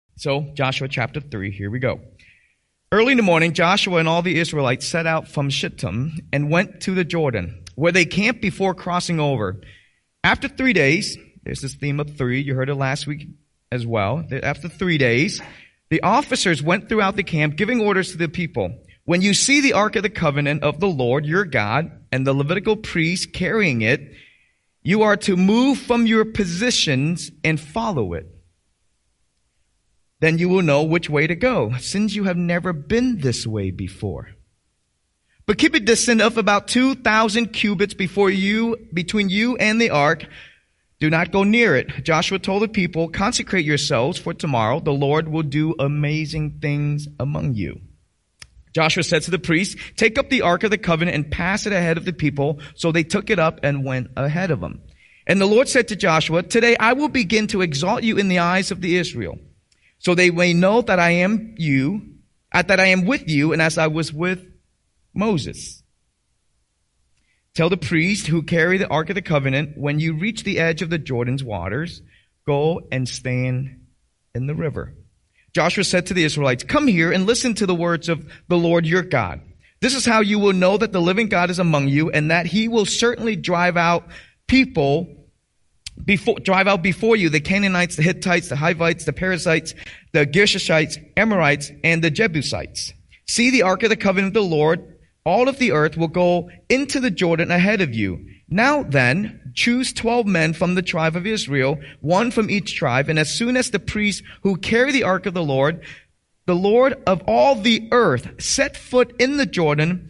So, Joshua chapter 3, here we go. Early in the morning, Joshua and all the Israelites set out from Shittim and went to the Jordan, where they camped before crossing over. After 3 days, there's this theme of three, you heard it last week as well. After 3 days, the officers went throughout the camp, giving orders to the people. When you see the Ark of the Covenant of the Lord your God and the Levitical priests carrying it, you are to move from your positions and follow it. Then you will know which way to go, since you have never been this way before. But keep a distance of about 2,000 cubits between you and the ark. Do not go near it. Joshua told the people, consecrate yourselves, for tomorrow the Lord will do amazing things among you. Joshua said to the priests, take up the Ark of the Covenant and pass it ahead of the people. So they took it up and went ahead of them. And the Lord said to Joshua, today I will begin to exalt you in the eyes of the Israel, so they may know that I am with you, and as I was with Moses. Tell the priest who carry the Ark of the Covenant, when you reach the edge of the Jordan's waters, go and stand in the river. Joshua said to the Israelites, come here and listen to the words of the Lord your God. This is how you will know that the living God is among you, and that he will certainly drive out before you the Canaanites, the Hittites, the Hivites, the Perizzites, the Girgashites, Amorites, and the Jebusites. See the Ark of the Covenant of the Lord. All of the earth will go into the Jordan ahead of you. Now then, choose 12 men from the tribe of Israel, one from each tribe, and as soon as the priests who carry the ark of the Lord of all the earth, set foot in the Jordan,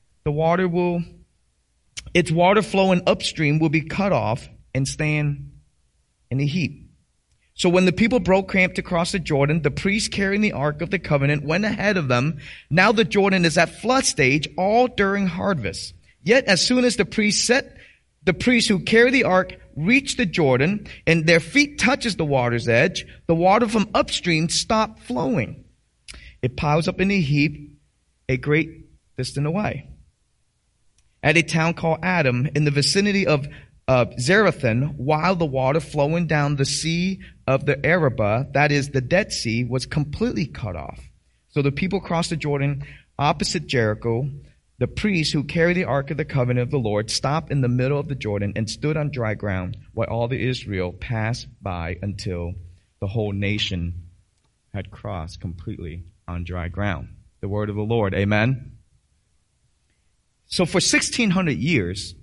its water flowing upstream will be cut off and stand in a heap. So when the people broke camp to cross the Jordan, the priests carrying the Ark of the Covenant went ahead of them. Now the Jordan is at flood stage, all during harvest. Yet as soon as the priests who carry the Ark reach the Jordan, and their feet touches the water's edge, the water from upstream stopped flowing. It piles up in a heap a great distance away. At a town called Adam, in the vicinity of Zarethan, while the water flowing down the sea of the Arabah, that is the Dead Sea, was completely cut off. So the people crossed the Jordan opposite Jericho. The priests who carried the Ark of the Covenant of the Lord stopped in the middle of the Jordan and stood on dry ground while all the Israel passed by until the whole nation had crossed completely on dry ground. The word of the Lord. Amen. So for 1,600 years,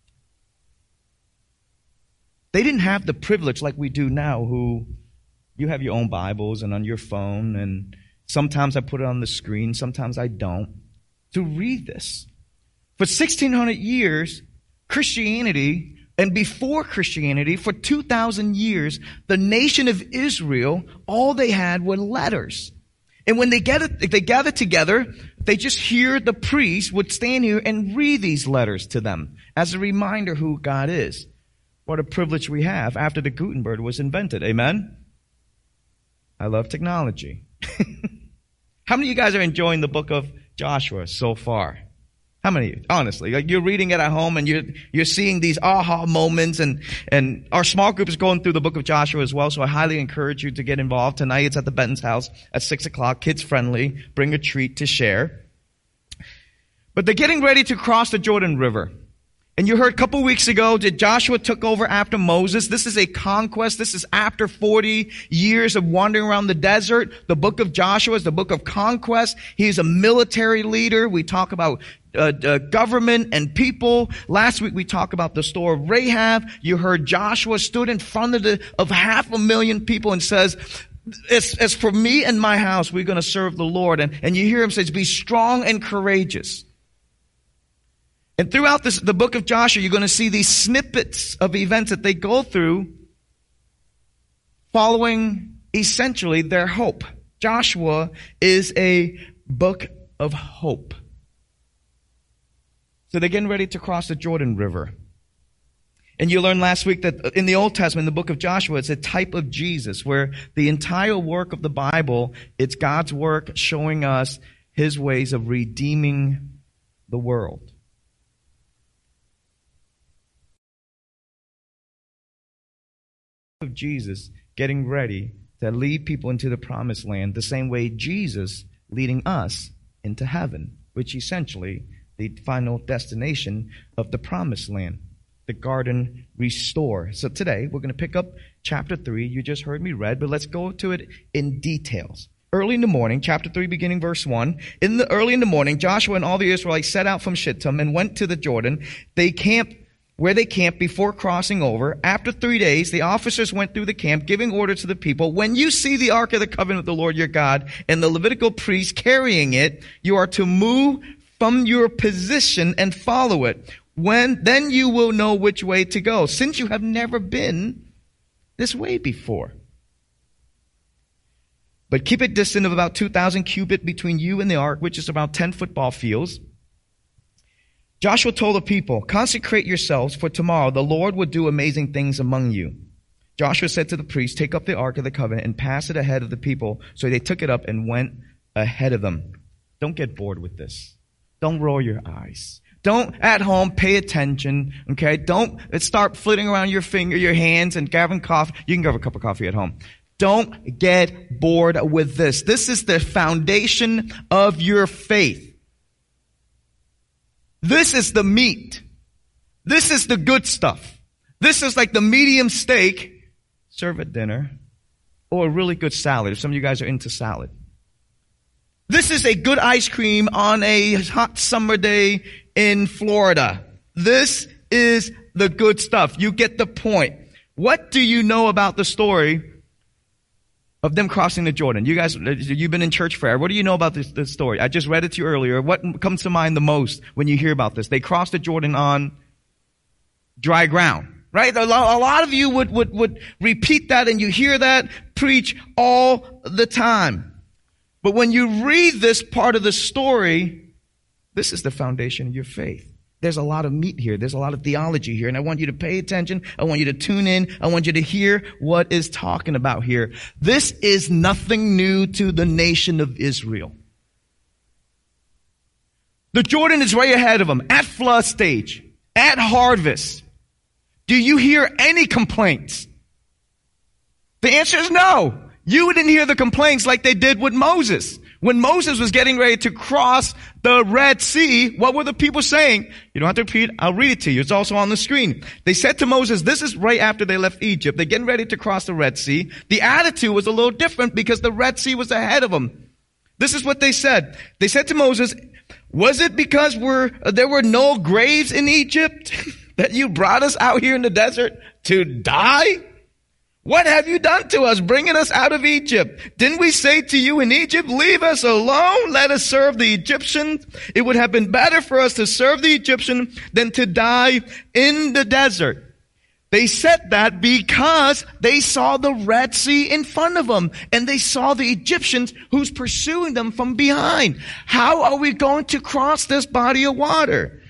they didn't have the privilege like we do now, who you have your own Bibles and on your phone, and sometimes I put it on the screen, sometimes I don't, to read this. For 1,600 years, Christianity, and before Christianity, for 2,000 years, the nation of Israel, all they had were letters. And when they gathered together, they just hear the priest would stand here and read these letters to them as a reminder who God is. What a privilege we have after the Gutenberg was invented. Amen? I love technology. How many of you guys are enjoying the book of Joshua so far? How many of you? Honestly, like you're reading it at home and you're seeing these aha moments, and our small group is going through the book of Joshua as well, so I highly encourage you to get involved. Tonight it's at the Benton's house at 6 o'clock, kids friendly, bring a treat to share. But they're getting ready to cross the Jordan River. And you heard a couple weeks ago that Joshua took over after Moses. This is a conquest. This is after 40 years of wandering around the desert. The book of Joshua is the book of conquest. He's a military leader. We talk about government and people. Last week we talked about the story of Rahab. You heard Joshua stood in front of 500,000 people and says, as for me and my house, we're going to serve the Lord. And you hear him say, be strong and courageous. And throughout the book of Joshua, you're going to see these snippets of events that they go through following essentially their hope. Joshua is a book of hope. So they're getting ready to cross the Jordan River. And you learned last week that in the Old Testament, the book of Joshua, it's a type of Jesus, where the entire work of the Bible, it's God's work showing us his ways of redeeming the world. Of Jesus getting ready to lead people into the promised land the same way Jesus leading us into heaven, which essentially the final destination of the promised land, the garden restore. So today we're going to pick up chapter 3. You just heard me read, but let's go to it in details. Early in the morning, chapter 3, beginning verse 1. Early in the morning, Joshua and all the Israelites set out from Shittim and went to the Jordan. They camped where they camped before crossing over. After 3 days, the officers went through the camp, giving order to the people, when you see the ark of the covenant of the Lord your God and the Levitical priests carrying it, you are to move from your position and follow it. Then you will know which way to go, since you have never been this way before. But keep it distant of about 2,000 cubits between you and the ark, which is about 10 football fields. Joshua told the people, consecrate yourselves, for tomorrow the Lord will do amazing things among you. Joshua said to the priests, take up the ark of the covenant and pass it ahead of the people. So they took it up and went ahead of them. Don't get bored with this. Don't roll your eyes. Don't at home pay attention, okay? Don't start flitting around your hands and grabbing coffee. You can grab a cup of coffee at home. Don't get bored with this. This is the foundation of your faith. This is the meat. This is the good stuff. This is like the medium steak. Serve at dinner. Or a really good salad, if some of you guys are into salad. This is a good ice cream on a hot summer day in Florida. This is the good stuff. You get the point. What do you know about the story of them crossing the Jordan? You guys, you've been in church forever. What do you know about this story? I just read it to you earlier. What comes to mind the most when you hear about this? They crossed the Jordan on dry ground, right? A lot of you would repeat that, and you hear that preach all the time. But when you read this part of the story, this is the foundation of your faith. There's a lot of meat here. There's a lot of theology here. And I want you to pay attention. I want you to tune in. I want you to hear what is talking about here. This is nothing new to the nation of Israel. The Jordan is right ahead of them at flood stage, at harvest. Do you hear any complaints? The answer is no. You didn't hear the complaints like they did with Moses. When Moses was getting ready to cross the Red Sea, what were the people saying? You don't have to repeat. I'll read it to you. It's also on the screen. They said to Moses, this is right after they left Egypt. They're getting ready to cross the Red Sea. The attitude was a little different because the Red Sea was ahead of them. This is what they said. They said to Moses, was it because there were no graves in Egypt that you brought us out here in the desert to die? What have you done to us, bringing us out of Egypt? Didn't we say to you in Egypt, leave us alone, let us serve the Egyptians? It would have been better for us to serve the Egyptians than to die in the desert. They said that because they saw the Red Sea in front of them, and they saw the Egyptians who's pursuing them from behind. How are we going to cross this body of water?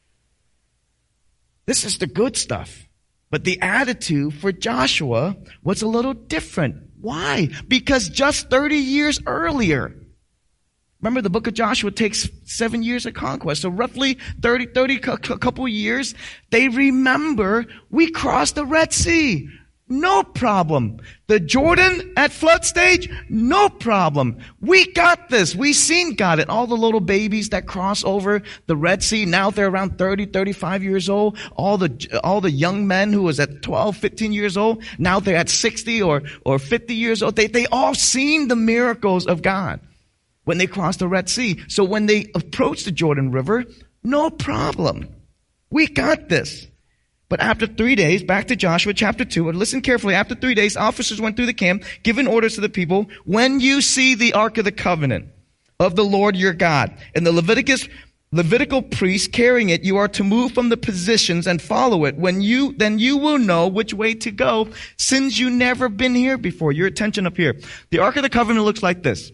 This is the good stuff. But the attitude for Joshua was a little different. Why? Because just 30 years earlier, remember the book of Joshua takes 7 years of conquest. So roughly 30 couple years, they remember we crossed the Red Sea. No problem. The Jordan at flood stage? No problem. We got this. We seen God. And all the little babies that cross over the Red Sea, now they're around 30, 35 years old. All the young men who was at 12, 15 years old, now they're at 60 or 50 years old. They all seen the miracles of God when they crossed the Red Sea. So when they approached the Jordan River, no problem. We got this. But after 3 days, back to Joshua chapter 2, and listen carefully, after 3 days, officers went through the camp, giving orders to the people, when you see the ark of the covenant of the Lord your God, and the Levitical priests carrying it, you are to move from the positions and follow it. Then you will know which way to go, since you never been here before. Your attention up here. The ark of the covenant looks like this.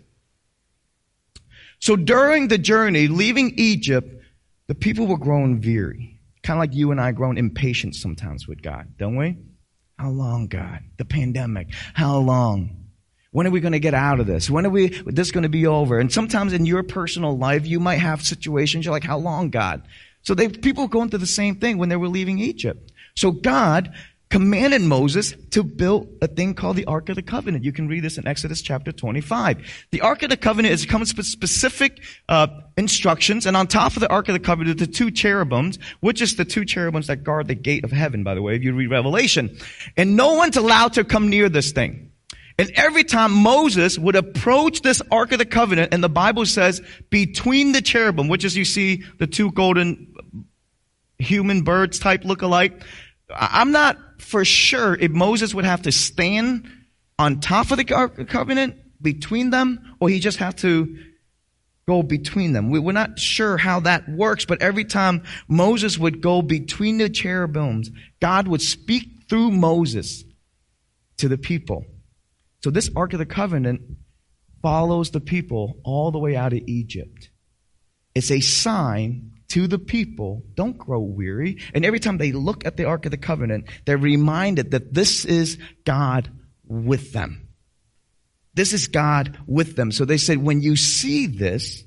So during the journey, leaving Egypt, the people were growing weary. Kind of like you and I growing impatient sometimes with God, don't we? How long, God? The pandemic. How long? When are we going to get out of this? When are this going to be over? And sometimes in your personal life, you might have situations, you're like, how long, God? So people were going through the same thing when they were leaving Egypt. So God commanded Moses to build a thing called the Ark of the Covenant. You can read this in Exodus chapter 25. The Ark of the Covenant comes with specific instructions, and on top of the Ark of the Covenant, the two cherubims, which is the two cherubims that guard the gate of heaven, by the way, if you read Revelation. And no one's allowed to come near this thing. And every time Moses would approach this Ark of the Covenant, and the Bible says, between the cherubim, which is, you see, the two golden human birds type look-alike, I'm not for sure if Moses would have to stand on top of the Ark of the Covenant, between them, or he just have to go between them. We're not sure how that works, but every time Moses would go between the cherubims, God would speak through Moses to the people. So this Ark of the Covenant follows the people all the way out of Egypt. It's a sign to the people, don't grow weary. And every time they look at the Ark of the Covenant, they're reminded that this is God with them. This is God with them. So they said, when you see this,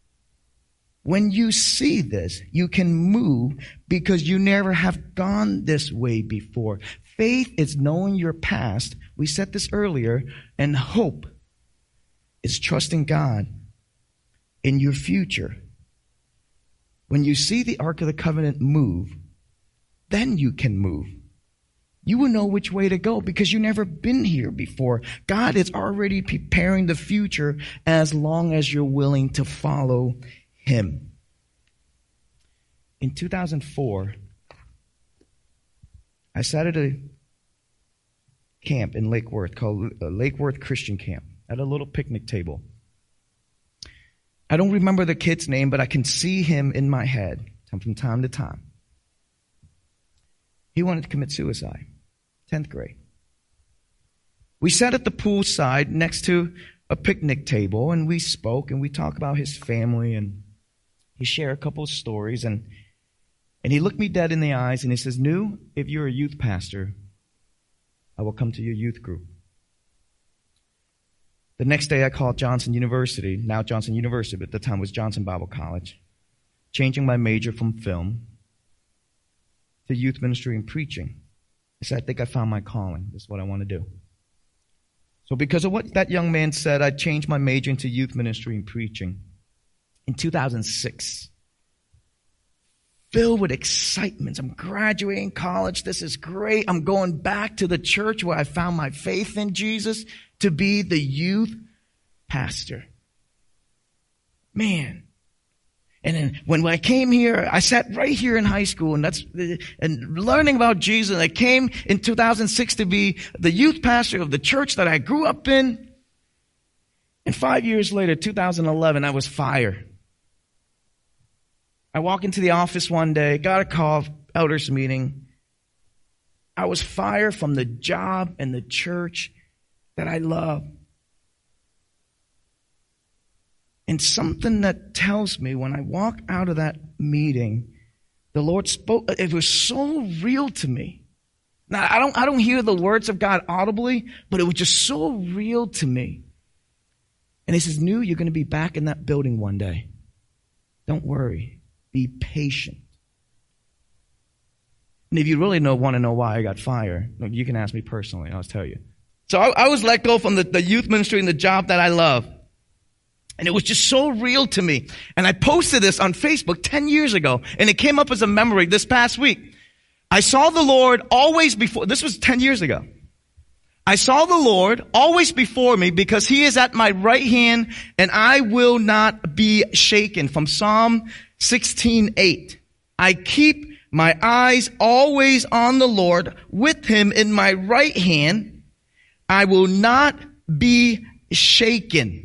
you can move because you never have gone this way before. Faith is knowing your past. We said this earlier. And hope is trusting God in your future. When you see the Ark of the Covenant move, then you can move. You will know which way to go because you've never been here before. God is already preparing the future as long as you're willing to follow Him. In 2004, I sat at a camp in Lake Worth called Lake Worth Christian Camp at a little picnic table. I don't remember the kid's name, but I can see him in my head from time to time. He wanted to commit suicide, 10th grade. We sat at the poolside next to a picnic table, and we spoke, and we talked about his family, and he shared a couple of stories, and he looked me dead in the eyes, and he says, "Nu, if you're a youth pastor, I will come to your youth group." The next day I called Johnson University, now Johnson University, but at the time was Johnson Bible College, changing my major from film to youth ministry and preaching. I said, I think I found my calling. This is what I want to do. So because of what that young man said, I changed my major into youth ministry and preaching in 2006. Filled with excitement. I'm graduating college. This is great. I'm going back to the church where I found my faith in Jesus to be the youth pastor. Man. And then when I came here, I sat right here in high school and learning about Jesus. I came in 2006 to be the youth pastor of the church that I grew up in. And 5 years later, 2011, I was fired. I walk into the office one day, got a call, elders meeting. I was fired from the job and the church that I love. And something that tells me when I walk out of that meeting, the Lord spoke, it was so real to me. Now, I don't hear the words of God audibly, but it was just so real to me. And He says, "Nu, you're going to be back in that building one day. Don't worry. Be patient." And if you really want to know why I got fired, you can ask me personally. I'll tell you. So I was let go from the youth ministry and the job that I love. And it was just so real to me. And I posted this on Facebook 10 years ago. And it came up as a memory this past week. I saw the Lord always before. This was 10 years ago. I saw the Lord always before me because He is at my right hand and I will not be shaken. From Psalm 16:8. I keep my eyes always on the Lord, with Him in my right hand. I will not be shaken.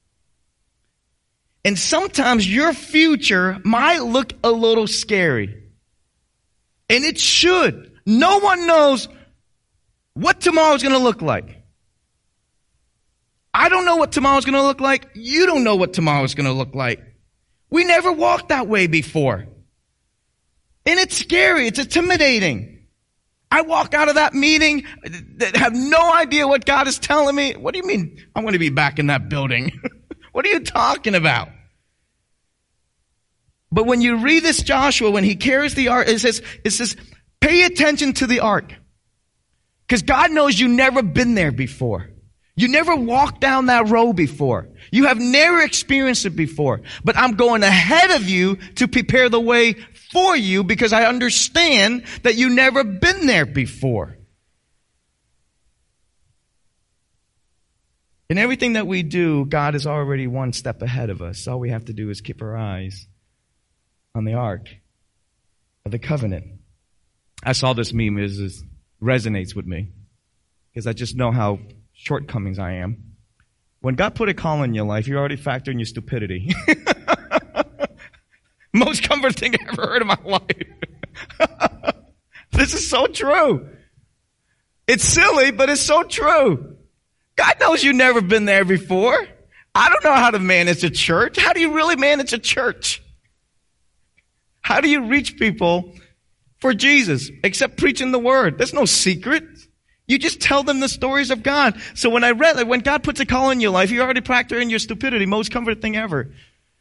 And sometimes your future might look a little scary. And it should. No one knows what tomorrow's going to look like. I don't know what tomorrow's going to look like. You don't know what tomorrow's going to look like. We never walked that way before. And it's scary. It's intimidating. I walk out of that meeting, have no idea what God is telling me. What do you mean I'm going to be back in that building? What are you talking about? But when you read this Joshua, when he carries the ark, it says, pay attention to the ark. Because God knows you've never been there before. You never walked down that road before. You have never experienced it before. But I'm going ahead of you to prepare the way for you because I understand that you've never been there before. In everything that we do, God is already one step ahead of us. All we have to do is keep our eyes on the Ark of the Covenant. I saw this meme. It resonates with me because I just know how shortcomings I am. When God put a call in your life, you already factor in your stupidity. Most comforting thing I ever heard in my life. This is so true. It's silly, but it's so true. God knows you've never been there before. I don't know how to manage a church. How do you really manage a church? How do you reach people for Jesus except preaching the word? There's no secret. You just tell them the stories of God. So when I read that, when God puts a call in your life, you already factor in your stupidity. Most comforting thing ever.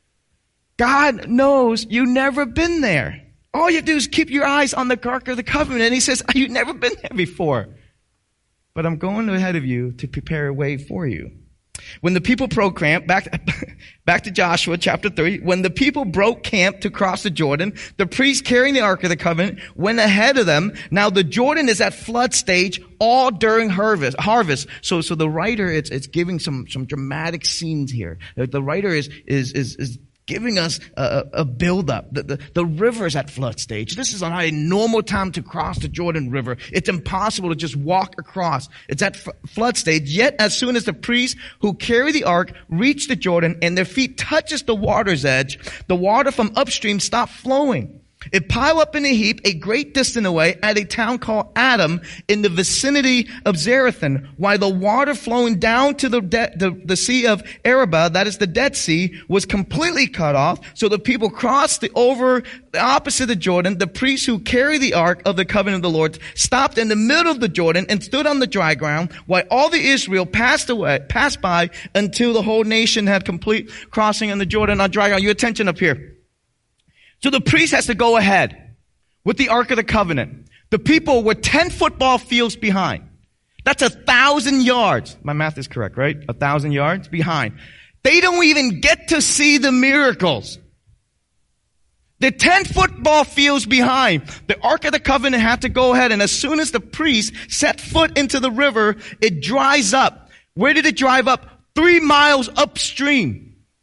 God knows you've never been there. All you have to do is keep your eyes on the Ark of the Covenant. And he says, you've never been there before. But I'm going ahead of you to prepare a way for you. When the people broke camp, back to Joshua chapter 3, when the people broke camp to cross the Jordan, the priests carrying the Ark of the Covenant went ahead of them. Now the Jordan is at flood stage all during harvest. So the writer, it's giving some dramatic scenes here. The writer is giving us a build-up. The river is at flood stage. This is not a normal time to cross the Jordan River. It's impossible to just walk across. It's at flood stage. Yet, as soon as the priests who carry the ark reach the Jordan and their feet touches the water's edge, the water from upstream stopped flowing. It piled up in a heap a great distance away at a town called Adam in the vicinity of Zarethan, while the water flowing down to the Sea of Arabah, that is the Dead Sea, was completely cut off. So the people crossed over the opposite of Jordan. The priests who carry the Ark of the Covenant of the Lord stopped in the middle of the Jordan and stood on the dry ground, while all the Israel passed by until the whole nation had complete crossing in the Jordan on dry ground. Your attention up here. So the priest has to go ahead with the Ark of the Covenant. The people were 10 football fields behind. That's 1,000 yards. My math is correct, right? 1,000 yards behind. They don't even get to see the miracles. They're 10 football fields behind. The Ark of the Covenant had to go ahead, and as soon as the priest set foot into the river, it dries up. Where did it dry up? 3 miles upstream.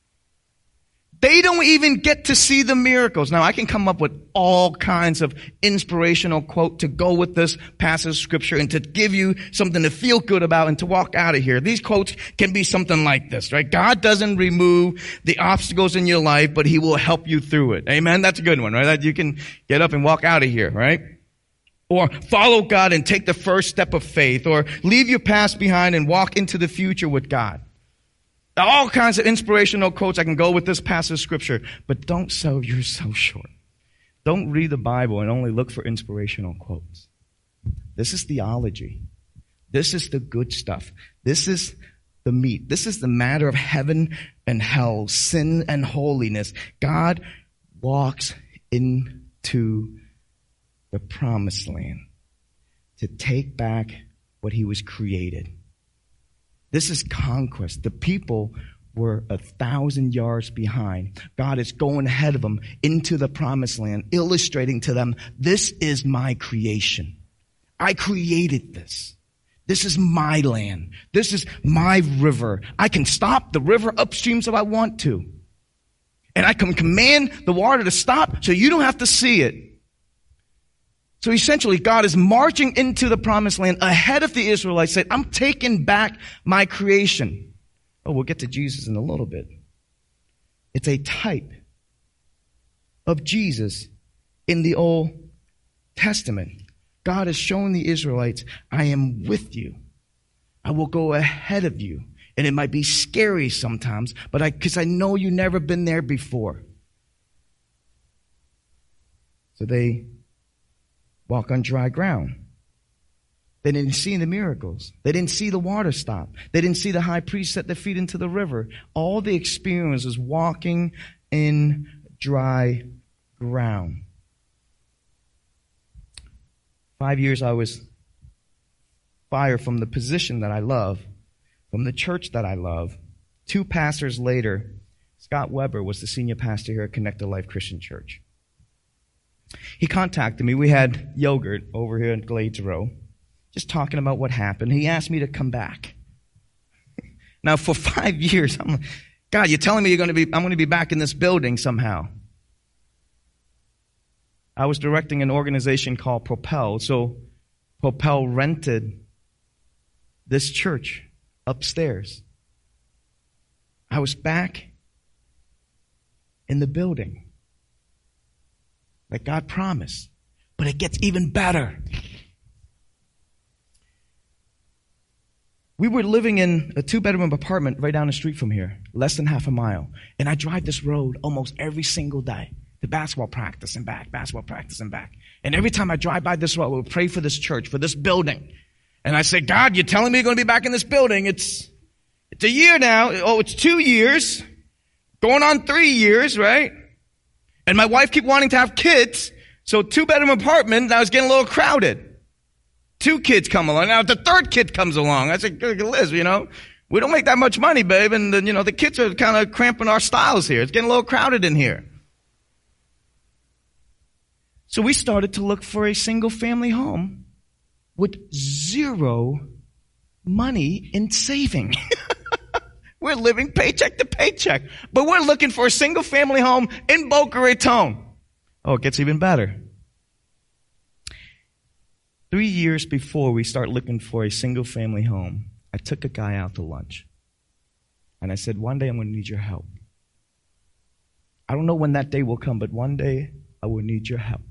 They don't even get to see the miracles. Now, I can come up with all kinds of inspirational quote to go with this passage of scripture and to give you something to feel good about and to walk out of here. These quotes can be something like this, right? God doesn't remove the obstacles in your life, but he will help you through it. Amen? That's a good one, right? That you can get up and walk out of here, right? Or follow God and take the first step of faith, or leave your past behind and walk into the future with God. All kinds of inspirational quotes I can go with this passage of scripture, but don't sell yourself short. Don't read the Bible and only look for inspirational quotes. This is theology. This is the good stuff. This is the meat. This is the matter of heaven and hell, sin and holiness. God walks into the promised land to take back what he was created. This is conquest. The people were 1,000 yards behind. God is going ahead of them into the promised land, illustrating to them, this is my creation. I created this. This is my land. This is my river. I can stop the river upstream if I want to. And I can command the water to stop so you don't have to see it. So essentially, God is marching into the promised land ahead of the Israelites, saying, I'm taking back my creation. Oh, we'll get to Jesus in a little bit. It's a type of Jesus in the Old Testament. God is showing the Israelites, I am with you. I will go ahead of you. And it might be scary sometimes, but because I know you've never been there before. So they walk on dry ground. They didn't see the miracles. They didn't see the water stop. They didn't see the high priest set their feet into the river. All the experience is walking in dry ground. 5 years I was fire from the position that I love, from the church that I love. 2 pastors later, Scott Weber was the senior pastor here at Connected Life Christian Church. He contacted me. We had yogurt over here in Glades Row, just talking about what happened. He asked me to come back. Now, for 5 years, I'm like, God, you're telling me I'm going to be back in this building somehow. I was directing an organization called Propel. So Propel rented this church upstairs. I was back in the building like God promised. But it gets even better. We were living in a 2-bedroom apartment right down the street from here, less than half a mile. And I drive this road almost every single day to basketball practice and back, basketball practice and back. And every time I drive by this road, I would pray for this church, for this building. And I say, God, you're telling me you're going to be back in this building. It's a year now. Oh, it's 2 years. Going on 3 years, right? And my wife keep wanting to have kids. So 2-bedroom apartment, now it's getting a little crowded. 2 kids come along. Now the 3rd kid comes along. I said, Liz, we don't make that much money, babe. And, the kids are kind of cramping our styles here. It's getting a little crowded in here. So we started to look for a single family home with 0 money in saving. We're living paycheck to paycheck. But we're looking for a single family home in Boca Raton. Oh, it gets even better. 3 years before we start looking for a single family home, I took a guy out to lunch. And I said, one day I'm going to need your help. I don't know when that day will come, but one day I will need your help.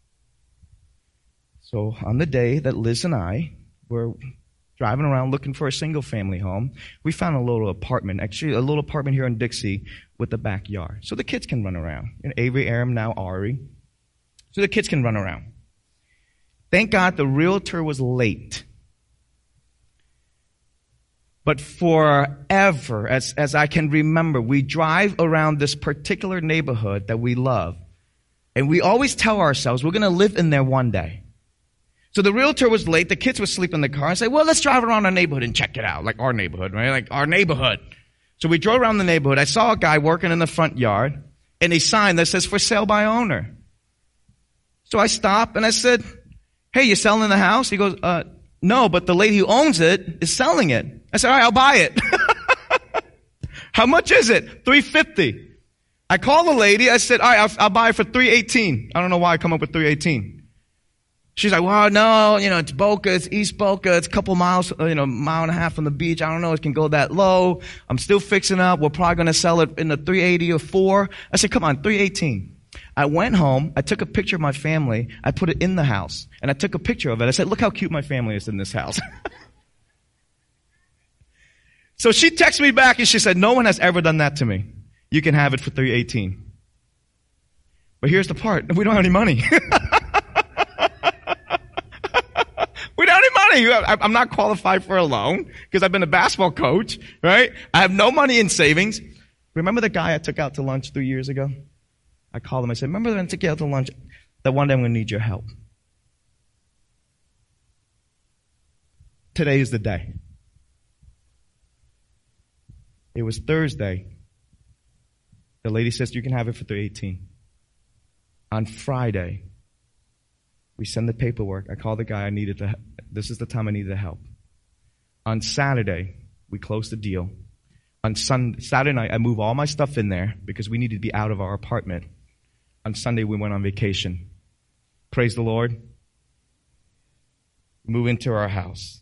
So on the day that Liz and I were driving around looking for a single family home, we found a little apartment, actually a little apartment here in Dixie with a backyard. So the kids can run around. Avery, Aram, now Ari. So the kids can run around. Thank God the realtor was late. But forever, as I can remember, we drive around this particular neighborhood that we love. And we always tell ourselves we're going to live in there one day. So the realtor was late. The kids were asleep in the car. I said, well, let's drive around our neighborhood and check it out. Like our neighborhood, right? Like our neighborhood. So we drove around the neighborhood. I saw a guy working in the front yard and a sign that says for sale by owner. So I stopped and I said, hey, you selling the house? He goes, no, but the lady who owns it is selling it. I said, all right, I'll buy it. How much is it? $350. I called the lady. I said, all right, I'll buy it for $318. I don't know why I come up with $318. She's like, well, no, it's Boca, it's East Boca, it's a couple miles, mile and a half from the beach. I don't know if it can go that low. I'm still fixing up. We're probably going to sell it in the 380 or 4. I said, come on, 318. I went home, I took a picture of my family, I put it in the house, and I took a picture of it. I said, look how cute my family is in this house. So she texted me back and she said, no one has ever done that to me. You can have it for $318. But here's the part, we don't have any money. We don't have any money. I'm not qualified for a loan because I've been a basketball coach, right? I have no money in savings. Remember the guy I took out to lunch 3 years ago? I called him. I said, remember when I took you out to lunch? That one day I'm going to need your help. Today is the day. It was Thursday. The lady says, you can have it for $318. On Friday, we send the paperwork. I called the guy. This is the time I needed the help. On Saturday, we closed the deal. On Saturday night, I moved all my stuff in there because we needed to be out of our apartment. On Sunday, we went on vacation. Praise the Lord. Move into our house.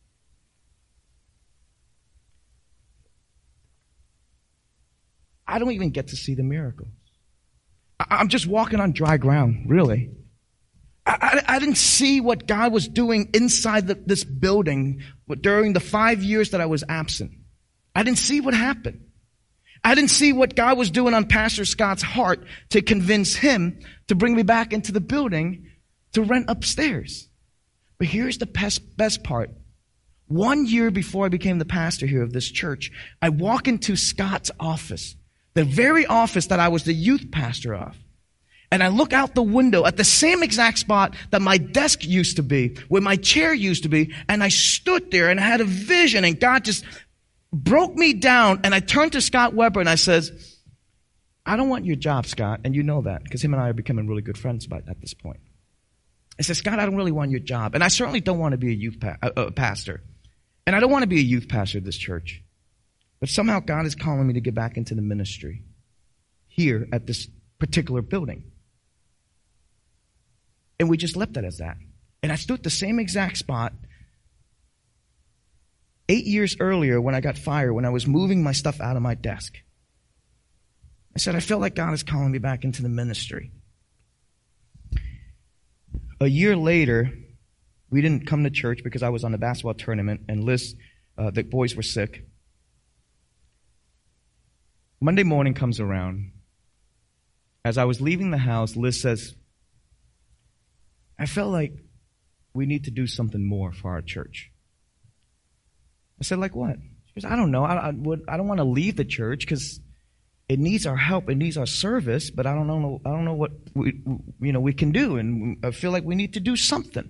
I don't even get to see the miracles. I'm just walking on dry ground, really. I didn't see what God was doing inside this building during the 5 years that I was absent. I didn't see what happened. I didn't see what God was doing on Pastor Scott's heart to convince him to bring me back into the building to rent upstairs. But here's the best part. 1 year before I became the pastor here of this church, I walk into Scott's office, the very office that I was the youth pastor of. And I look out the window at the same exact spot that my desk used to be, where my chair used to be, and I stood there and I had a vision, and God just broke me down. And I turned to Scott Weber and I says, I don't want your job, Scott, and you know that, because him and I are becoming really good friends at this point. I said, Scott, I don't really want your job, and I certainly don't want to be a youth pastor, and I don't want to be a youth pastor of this church, but somehow God is calling me to get back into the ministry here at this particular building. And we just left it as that. And I stood the same exact spot 8 years earlier when I got fired, when I was moving my stuff out of my desk. I said, I feel like God is calling me back into the ministry. A year later, we didn't come to church because I was on the basketball tournament, and Liz, the boys were sick. Monday morning comes around. As I was leaving the house, Liz says, I felt like we need to do something more for our church. I said, like what? She goes, I don't know. I don't want to leave the church because it needs our help. It needs our service, but I don't know what we can do, and I feel like we need to do something.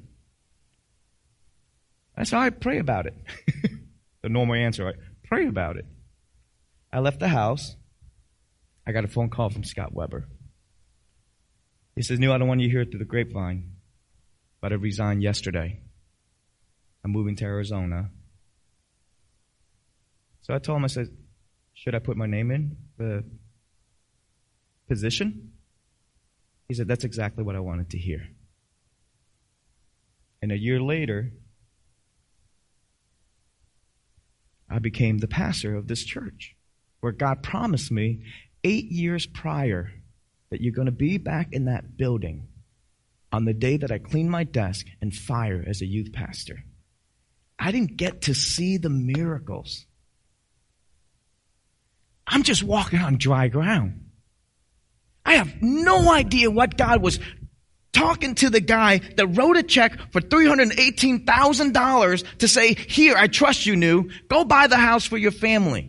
I said, all right, pray about it. The normal answer, right? Pray about it. I left the house. I got a phone call from Scott Weber. He says, Neil, I don't want you to hear it through the grapevine, but I resigned yesterday. I'm moving to Arizona. So I told him, I said, should I put my name in the position? He said, that's exactly what I wanted to hear. And a year later, I became the pastor of this church, where God promised me 8 years prior that you're going to be back in that building on the day that I clean my desk and fire as a youth pastor. I didn't get to see the miracles. I'm just walking on dry ground. I have no idea what God was talking to the guy that wrote a check for $318,000 to say, here, I trust you, New. Go buy the house for your family.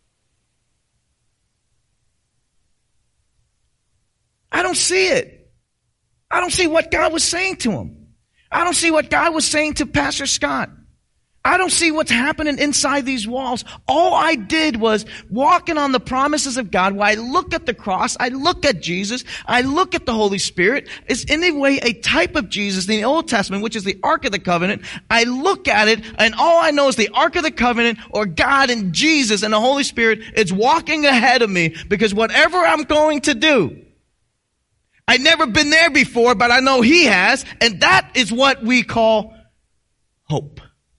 I don't see it. I don't see what God was saying to him. I don't see what God was saying to Pastor Scott. I don't see what's happening inside these walls. All I did was walking on the promises of God, where I look at the cross, I look at Jesus, I look at the Holy Spirit. It's in a way a type of Jesus in the Old Testament, which is the Ark of the Covenant. I look at it, and all I know is the Ark of the Covenant, or God and Jesus and the Holy Spirit, is walking ahead of me, because whatever I'm going to do, I've never been there before, but I know He has, and that is what we call hope.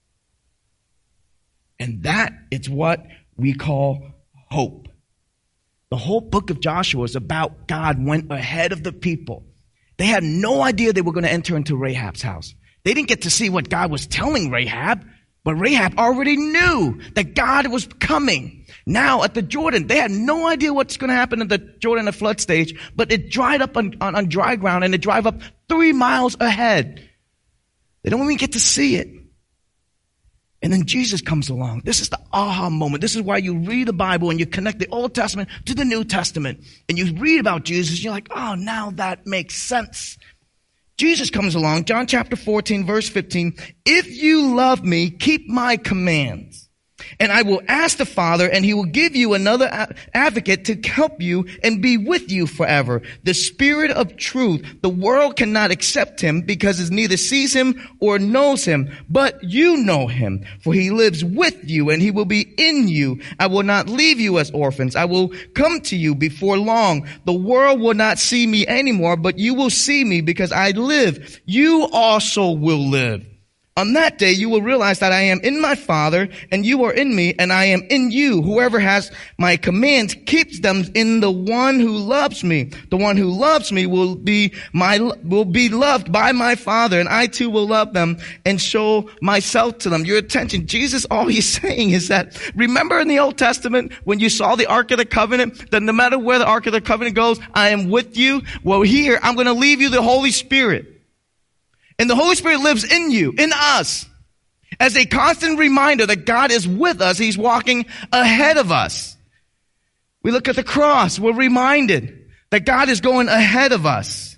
And that is what we call hope. The whole book of Joshua is about God went ahead of the people. They had no idea they were going to enter into Rahab's house. They didn't get to see what God was telling Rahab, but Rahab already knew that God was coming. Now at the Jordan, they had no idea what's going to happen at the Jordan, the flood stage, but it dried up on dry ground, and it dried up 3 miles ahead. They don't even get to see it. And then Jesus comes along. This is the aha moment. This is why you read the Bible and you connect the Old Testament to the New Testament. And you read about Jesus, you're like, oh, now that makes sense. Jesus comes along, John chapter 14, verse 15. If you love me, keep my commands. And I will ask the Father, and He will give you another advocate to help you and be with you forever. The Spirit of truth. The world cannot accept Him because it neither sees Him or knows Him. But you know Him, for He lives with you and He will be in you. I will not leave you as orphans. I will come to you before long. The world will not see me anymore, but you will see me because I live. You also will live. On that day, you will realize that I am in my Father, and you are in me, and I am in you. Whoever has my commands keeps them in the one who loves me. The one who loves me will be loved by my Father, and I too will love them and show myself to them. Your attention, Jesus, all He's saying is that, remember in the Old Testament when you saw the Ark of the Covenant, that no matter where the Ark of the Covenant goes, I am with you? Well, here, I'm going to leave you the Holy Spirit. And the Holy Spirit lives in you, in us, as a constant reminder that God is with us. He's walking ahead of us. We look at the cross. We're reminded That God is going ahead of us.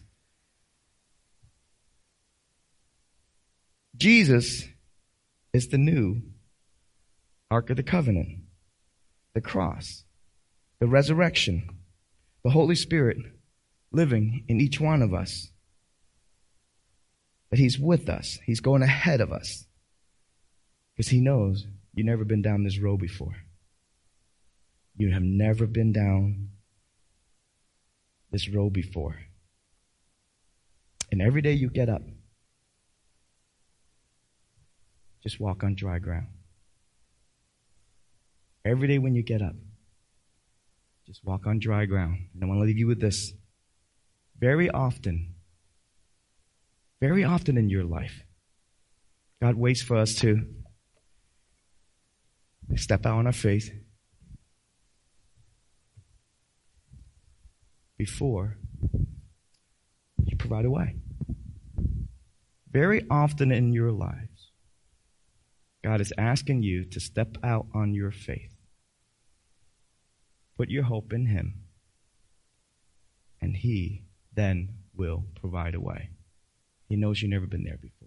Jesus is the new Ark of the Covenant, the cross, the resurrection, the Holy Spirit living in each one of us. That He's with us. He's going ahead of us. Because He knows you've never been down this road before. You have never been down this road before. And every day you get up, just walk on dry ground. Every day when you get up, just walk on dry ground. And I want to leave you with this. Very often in your life, God waits for us to step out on our faith before you provide a way. Very often in your lives, God is asking you to step out on your faith. Put your hope in Him, and He then will provide a way. He knows you've never been there before.